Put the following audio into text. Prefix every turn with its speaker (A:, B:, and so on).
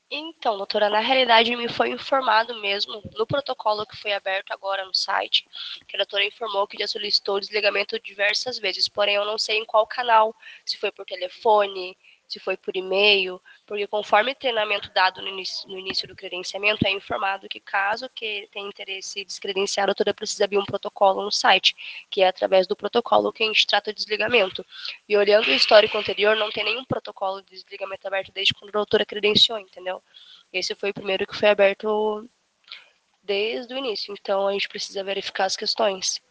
A: Então, doutora, na realidade me foi informado mesmo no protocolo que foi aberto agora no site, que a doutora informou que já solicitou o desligamento diversas vezes, porém eu não sei em qual canal, se foi por telefone, se foi por e-mail, porque conforme treinamento dado no início do credenciamento, é informado que caso que tenha interesse em descredenciar, a doutora precisa abrir um protocolo no site, que é através do protocolo que a gente trata o desligamento. E olhando o histórico anterior, não tem nenhum protocolo de desligamento aberto desde quando a doutora credenciou, entendeu? Esse foi o primeiro que foi aberto desde o início, então a gente precisa verificar as questões.